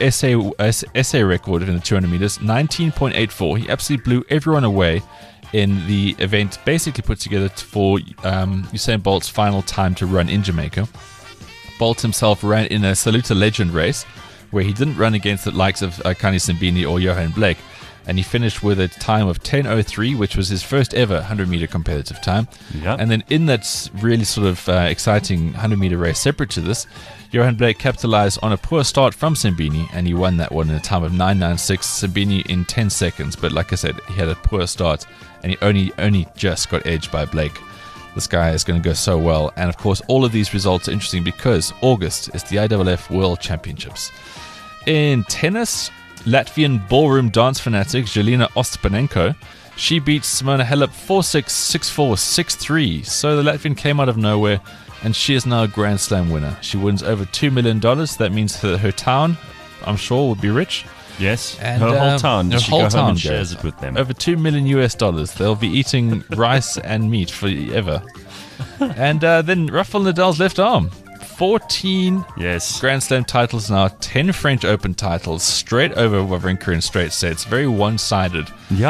SA record in the 200 meters, 19.84. He absolutely blew everyone away in the event, basically put together for Usain Bolt's final time to run in Jamaica. Bolt himself ran in a Saluta Legend race, where he didn't run against the likes of Kani Simbini or Johan Blake, and he finished with a time of 10:03, which was his first ever 100-meter competitive time. Yep. And then in that really sort of exciting 100-meter race separate to this, Johan Blake capitalized on a poor start from Simbini, and he won that one in a time of 9:96. Simbini in 10 seconds, but like I said, he had a poor start, and he only just got edged by Blake. This guy is going to go so well. And of course, all of these results are interesting because August is the IAAF World Championships. In tennis, Latvian ballroom dance fanatic Jelena Ostapenko, she beat Simona Halep 4-6, 6-4, 6-3. So the Latvian came out of nowhere, and she is now a Grand Slam winner. She wins over $2 million. That means that her town, I'm sure, will be rich. Yes, And, her whole town. her She whole go home town and goes. shares it with them. Over $2 million. They'll be eating rice and meat forever. And then Rafael Nadal's left arm. 14 Yes. Grand Slam titles now, 10 French Open titles, straight over Wawrinka in straight sets. Very one-sided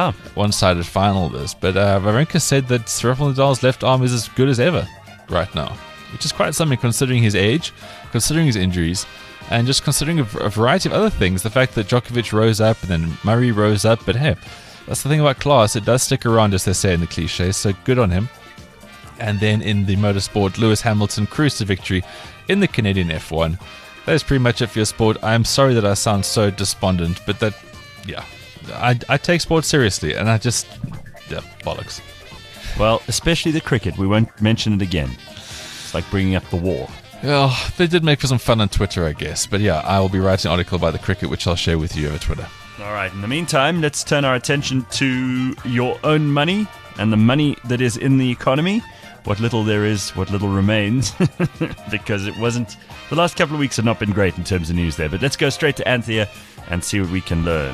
final this. But Wawrinka said that Rafael Nadal's left arm is as good as ever right now, which is quite something considering his age, considering his injuries, and just considering a variety of other things. The fact that Djokovic rose up and then Murray rose up. But hey, that's the thing about class. It does stick around, as they say in the cliches, so good on him. And then in the motorsport, Lewis Hamilton cruised to victory in the Canadian F1. That is pretty much it for your sport. I'm sorry that I sound so despondent, but that, yeah, I take sports seriously, and bollocks. Well, especially the cricket. We won't mention it again. It's like bringing up the war. Well, they did make for some fun on Twitter, I guess. But yeah, I will be writing an article about the cricket, which I'll share with you over Twitter. All right. In the meantime, let's turn our attention to your own money and the money that is in the economy. What little there is, what little remains, because it wasn't. The last couple of weeks have not been great in terms of news there. But let's go straight to Anthea and see what we can learn.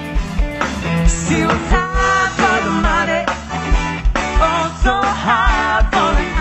See what's high for the money, oh so high for the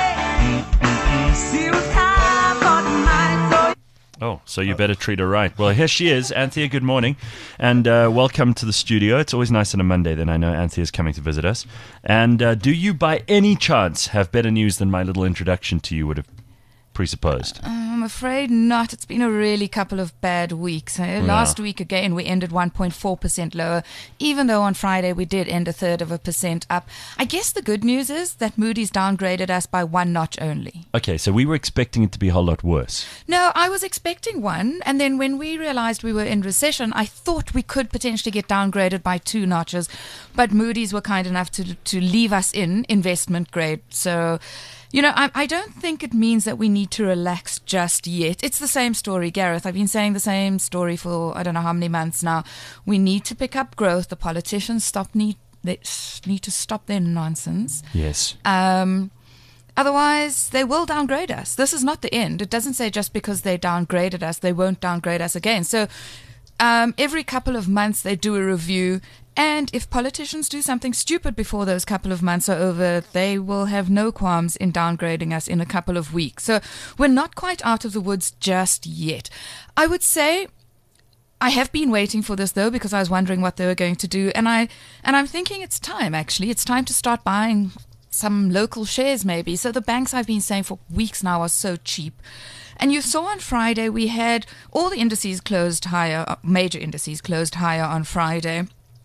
honey. See what's high for the money, Oh, so you better treat her right. Well, here she is. Anthea, good morning. And welcome to the studio. It's always nice on a Monday that I know Anthea's coming to visit us. And do you, by any chance, have better news than my little introduction to you would have presupposed? I'm afraid not. It's been a really couple of bad weeks. Last week, again, we ended 1.4% lower, even though on Friday we did end 0.33% up. I guess the good news is that Moody's downgraded us by one notch only. Okay, so we were expecting it to be a whole lot worse. No, I was expecting one, and then when we realized we were in recession, I thought we could potentially get downgraded by 2 notches, but Moody's were kind enough to leave us in investment grade. So, you know, I don't think it means that we need to relax just yet. It's the same story, Gareth. I've been saying the same story for I don't know how many months now. We need to pick up growth. The politicians need to stop their nonsense. Yes. Otherwise, they will downgrade us. This is not the end. It doesn't say just because they downgraded us, they won't downgrade us again. So every couple of months they do a review. And if politicians do something stupid before those couple of months are over, they will have no qualms in downgrading us in a couple of weeks. So we're not quite out of the woods just yet. I would say I have been waiting for this, though, because I was wondering what they were going to do. And I'm thinking it's time, actually. It's time to start buying some local shares, maybe. So the banks, I've been saying for weeks now, are so cheap. And you saw on Friday we had all the indices closed higher, major indices closed higher on Friday.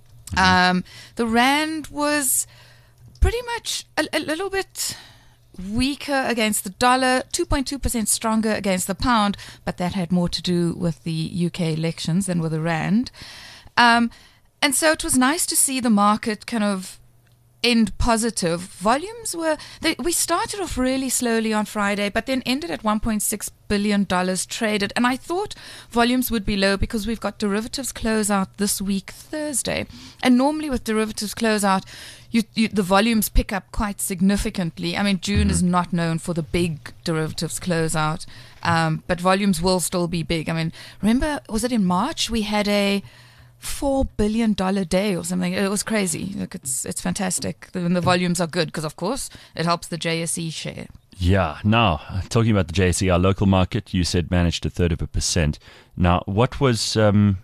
The Rand was pretty much a little bit weaker against the dollar, 2.2% stronger against the pound, but that had more to do with the UK elections than with the Rand. And so it was nice to see the market kind of end positive. Volumes we started off really slowly on Friday, but then ended at $1.6 billion traded. And I thought volumes would be low because we've got derivatives closeout this week, Thursday. And normally with derivatives closeout, the volumes pick up quite significantly. I mean, June is not known for the big derivatives closeout, but volumes will still be big. I mean, remember, was it in March we had a $4 billion day or something? It was crazy. Look, it's fantastic. And the volumes are good because, of course, it helps the JSE share. Yeah. Now, talking about the JSE, our local market, you said managed 1/3%. Now, what was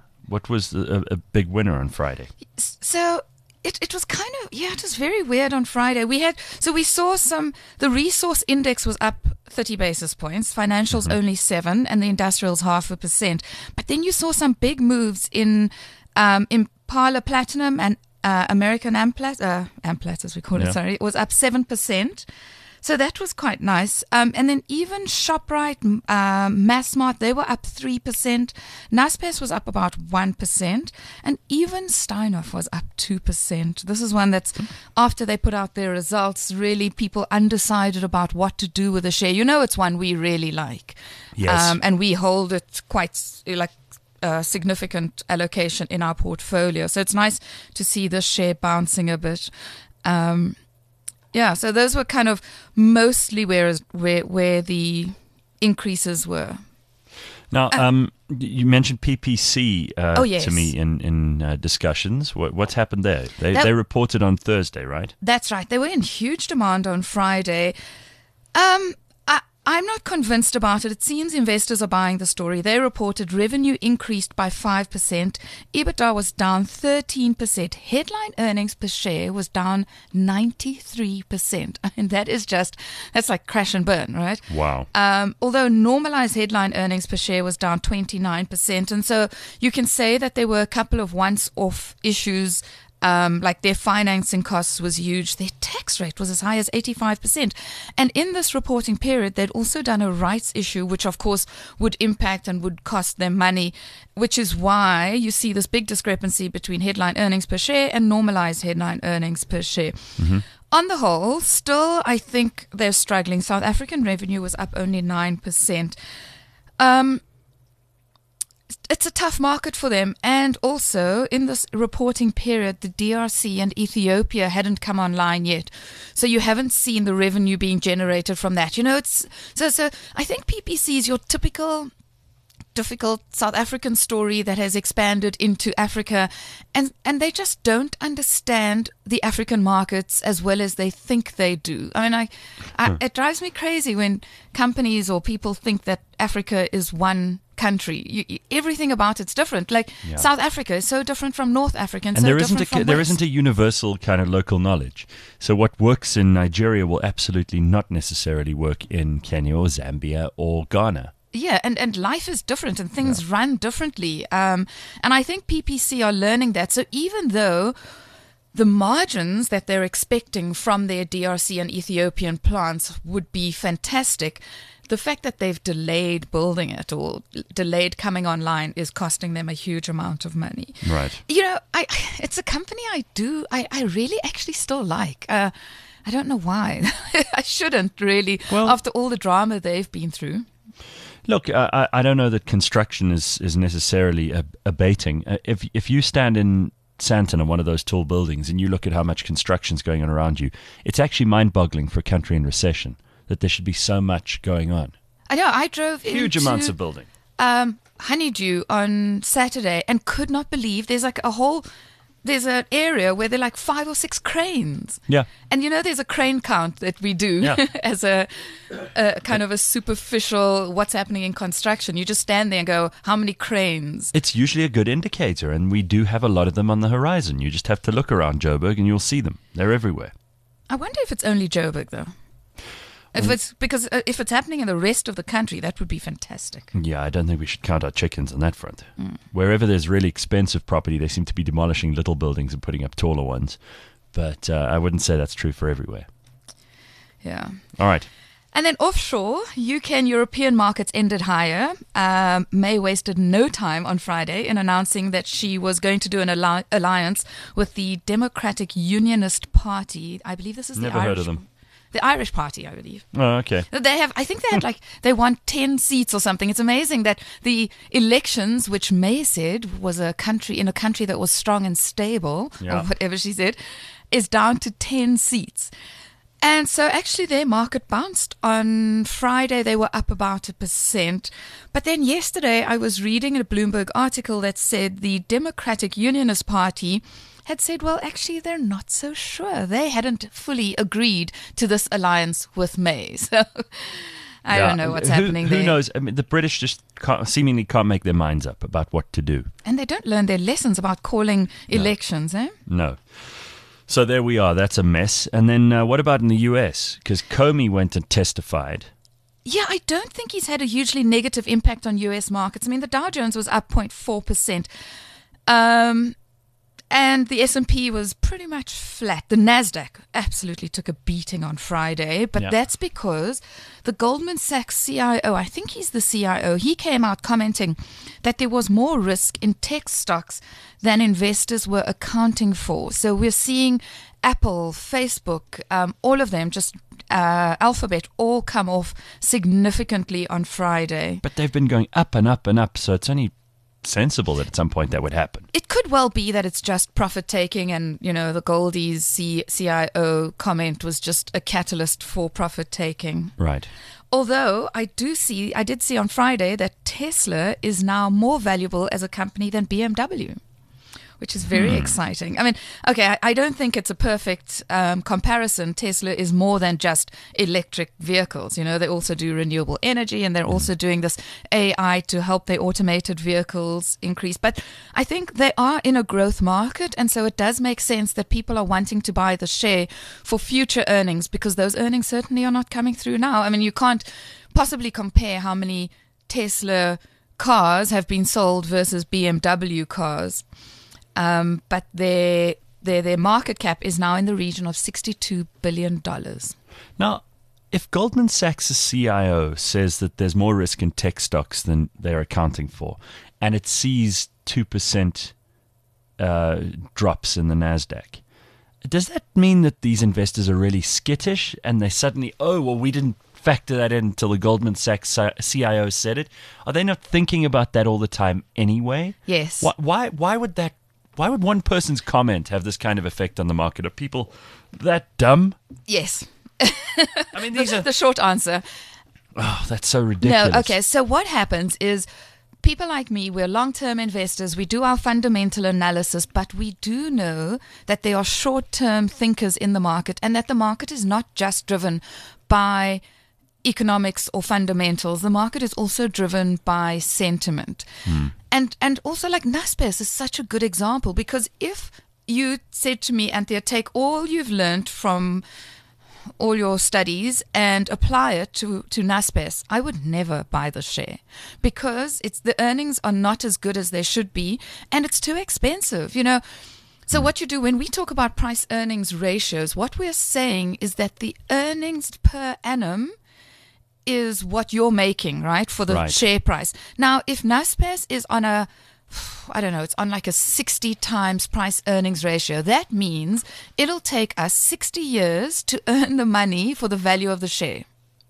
a big winner on Friday? So it was kind of, it was very weird on Friday. We saw the resource index was up 30 basis points, financials only 7, and the industrials 0.5%. But then you saw some big moves in Impala Platinum and American Amplat, as we call it, sorry, it was up 7%. So that was quite nice. And then even ShopRite, Massmart, they were up 3%. Naspers was up about 1%. And even Steinhoff was up 2%. This is one that's, after they put out their results, really people undecided about what to do with the share. You know, it's one we really like. Yes. And we hold it quite like a significant allocation in our portfolio. So it's nice to see this share bouncing a bit. So those were kind of mostly where the increases were. Now, you mentioned PPC yes. to me in discussions. What's happened there? They reported on Thursday, right? That's right. They were in huge demand on Friday. I'm not convinced about it. It seems investors are buying the story. They reported revenue increased by 5%. EBITDA was down 13%. Headline earnings per share was down 93%. I mean, that's like crash and burn, right? Wow. Although normalized headline earnings per share was down 29%. And so you can say that there were a couple of once-off issues Like their financing costs was huge. Their tax rate was as high as 85%. And in this reporting period, they'd also done a rights issue, which of course would impact and would cost them money, which is why you see this big discrepancy between headline earnings per share and normalized headline earnings per share. On the whole, still, I think they're struggling. South African revenue was up only 9%. It's a tough market for them. And also, in this reporting period, the DRC and Ethiopia hadn't come online yet. So you haven't seen the revenue being generated from that. You know, it's so I think PPC is your typical difficult South African story that has expanded into Africa, and they just don't understand the African markets as well as they think they do. I mean, it drives me crazy when companies or people think that Africa is one country. Everything about it's different. Like South Africa is so different from North Africa, and so there different from there West. isn't a universal kind of local knowledge. So what works in Nigeria will absolutely not necessarily work in Kenya or Zambia or Ghana. Yeah, and life is different and things run differently. And I think PPC are learning that. So even though the margins that they're expecting from their DRC and Ethiopian plants would be fantastic, the fact that they've delayed building it or delayed coming online is costing them a huge amount of money. Right. You know, it's a company I really actually still like. I don't know why. I shouldn't really, after all the drama they've been through. Look, I don't know that construction is necessarily abating. If you stand in Sandton on one of those tall buildings and you look at how much construction's going on around you, it's actually mind-boggling for a country in recession that there should be so much going on. I know. I drove huge amounts of building. Honeydew on Saturday and could not believe there's an area where there are like 5 or 6 cranes. Yeah. And you know, there's a crane count that we do as a kind of a superficial what's happening in construction. You just stand there and go, how many cranes? It's usually a good indicator, and we do have a lot of them on the horizon. You just have to look around Joburg and you'll see them. They're everywhere. I wonder if it's only Joburg, though. If it's happening in the rest of the country, that would be fantastic. Yeah, I don't think we should count our chickens on that front. Wherever there's really expensive property, they seem to be demolishing little buildings and putting up taller ones. But I wouldn't say that's true for everywhere. Yeah. All right. And then offshore, UK and European markets ended higher. May wasted no time on Friday in announcing that she was going to do an alliance with the Democratic Unionist Party. I believe this is Never heard of them. The Irish Party, I believe. Oh, okay. I think they won 10 seats or something. It's amazing that the elections, which May said was in a country that was strong and stable, or whatever she said, is down to 10 seats. And so actually their market bounced. On Friday, they were up about 1%. But then yesterday, I was reading a Bloomberg article that said the Democratic Unionist Party had said, well, actually, they're not so sure. They hadn't fully agreed to this alliance with May. So I don't know what's happening there. Who knows? I mean, the British just seemingly can't make their minds up about what to do. And they don't learn their lessons about calling elections, eh? No. So there we are. That's a mess. And then what about in the US? Because Comey went and testified. Yeah, I don't think he's had a hugely negative impact on US markets. I mean, the Dow Jones was up 0.4%. And the S&P was pretty much flat. The Nasdaq absolutely took a beating on Friday, but that's because the Goldman Sachs CIO, I think he's the CIO, he came out commenting that there was more risk in tech stocks than investors were accounting for. So we're seeing Apple, Facebook, all of them, just Alphabet, all come off significantly on Friday. But they've been going up and up and up, so it's only sensible that at some point that would happen. It could well be that it's just profit taking, and you know, the Goldie's CIO comment was just a catalyst for profit taking. Right. Although I did see on Friday that Tesla is now more valuable as a company than BMW, which is very exciting. I mean, okay, I don't think it's a perfect comparison. Tesla is more than just electric vehicles. You know, they also do renewable energy, and they're also doing this AI to help their automated vehicles increase. But I think they are in a growth market, and so it does make sense that people are wanting to buy the share for future earnings, because those earnings certainly are not coming through now. I mean, you can't possibly compare how many Tesla cars have been sold versus BMW cars. But their their market cap is now in the region of $62 billion. Now, if Goldman Sachs' CIO says that there's more risk in tech stocks than they're accounting for, and it sees 2% drops in the NASDAQ, does that mean that these investors are really skittish and they suddenly, we didn't factor that in until the Goldman Sachs CIO said it? Are they not thinking about that all the time anyway? Yes. Why would one person's comment have this kind of effect on the market? Are people that dumb? Yes. I mean, these are the short answer. Oh, that's so ridiculous. No, okay. So what happens is people like me, we're long-term investors. We do our fundamental analysis, but we do know that there are short-term thinkers in the market and that the market is not just driven by economics or fundamentals. The market is also driven by sentiment. And also like Naspers is such a good example, because if you said to me, Anthea, take all you've learned from all your studies and apply it to Naspers, I would never buy the share, because the earnings are not as good as they should be and it's too expensive, So what you do when we talk about price earnings ratios, what we're saying is that the earnings per annum is what you're making, right, for the share price. Now, if Naspers is on it's on like a 60 times price earnings ratio, that means it'll take us 60 years to earn the money for the value of the share.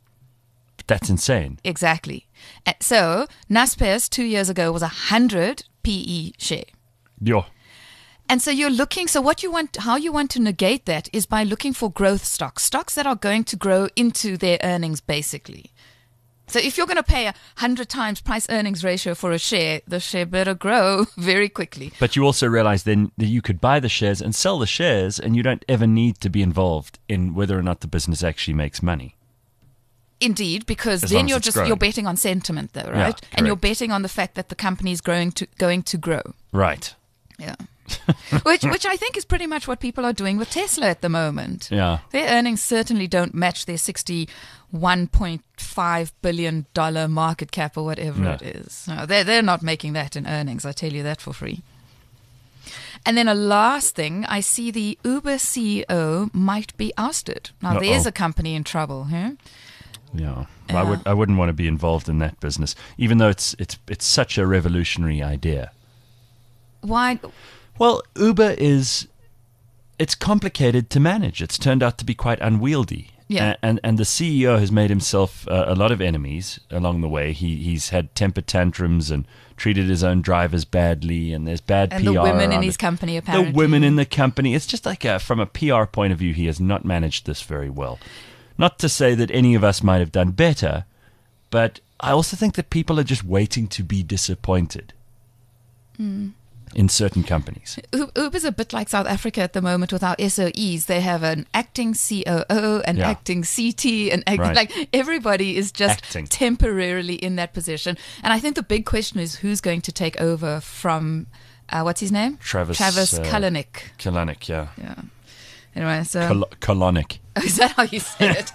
That's insane. Exactly. So Naspers 2 years ago was 100 PE share. Yeah. And so you're looking, how you want to negate that is by looking for growth stocks that are going to grow into their earnings basically. So if you're going to pay 100 times price earnings ratio for a share, the share better grow very quickly. But you also realize then that you could buy the shares and sell the shares, and you don't ever need to be involved in whether or not the business actually makes money. Indeed, because then you're betting on sentiment though, right? Yeah, and you're betting on the fact that the company is going to grow. Right. Yeah. which I think is pretty much what people are doing with Tesla at the moment. Yeah. Their earnings certainly don't match their $61.5 billion market cap or whatever it is. No, they're not making that in earnings, I tell you that for free. And then a last thing, I see the Uber CEO might be ousted. Now, there's a company in trouble, huh? Yeah. Well, I wouldn't want to be involved in that business, even though it's such a revolutionary idea. Why? Well, Uber it's complicated to manage. It's turned out to be quite unwieldy. Yeah. And the CEO has made himself a lot of enemies along the way. He's had temper tantrums and treated his own drivers badly, and there's bad PR. And the women in his company, apparently. The women in the company. It's just like from a PR point of view, he has not managed this very well. Not to say that any of us might have done better, but I also think that people are just waiting to be disappointed. In certain companies. Uber's a bit like South Africa at the moment with our SOEs. They have an acting COO, an acting CT, and like everybody is just temporarily in that position. And I think the big question is who's going to take over from, what's his name? Travis Kalanick. Kalanick, yeah. Yeah. Anyway, so... Kalanick. Oh, is that how you say it?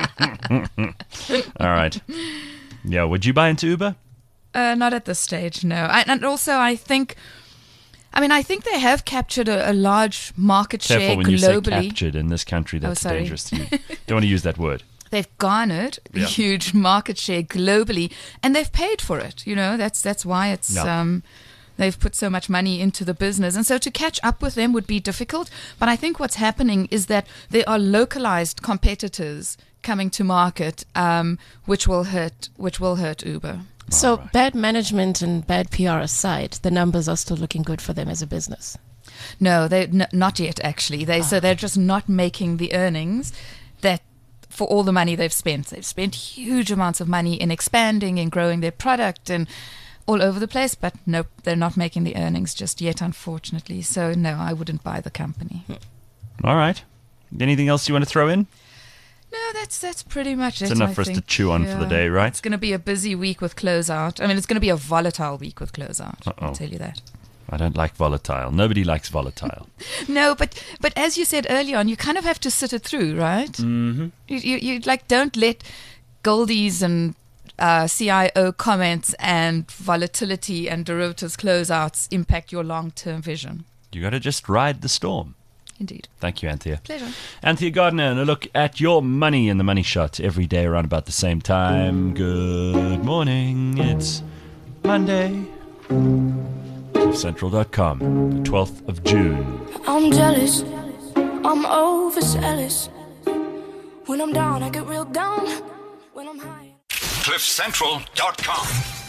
All right. Yeah, would you buy into Uber? Not at this stage, no. And also, I think they have captured a large market share globally. Careful when you say captured in this country. That's dangerous to you. Don't want to use that word. They've garnered a huge market share globally, and they've paid for it. That's why it's they've put so much money into the business. And so to catch up with them would be difficult. But I think what's happening is that there are localized competitors coming to market, which will hurt Uber. So bad management and bad PR aside, the numbers are still looking good for them as a business. No, they not yet actually. So they're just not making the earnings that for all the money they've spent. They've spent huge amounts of money in expanding and growing their product and all over the place, but nope, they're not making the earnings just yet, unfortunately. So no, I wouldn't buy the company. All right. Anything else you want to throw in? No, that's pretty much it. It's enough for us to chew on for the day, right? It's going to be a busy week with closeout. I mean, it's going to be a volatile week with closeout. I'll tell you that. I don't like volatile. Nobody likes volatile. No, but as you said earlier on, you kind of have to sit it through, right? Mm-hmm. You like don't let Goldie's and CIO comments and volatility and derivatives closeouts impact your long-term vision. You got to just ride the storm. Indeed. Thank you, Anthea. Pleasure. Anthea Gardner, and a look at your money in the Money Shot every day around about the same time. Good morning. It's Monday. CliffCentral.com, the 12th of June. I'm jealous. I'm overzealous. When I'm down, I get real down. When I'm high. CliffCentral.com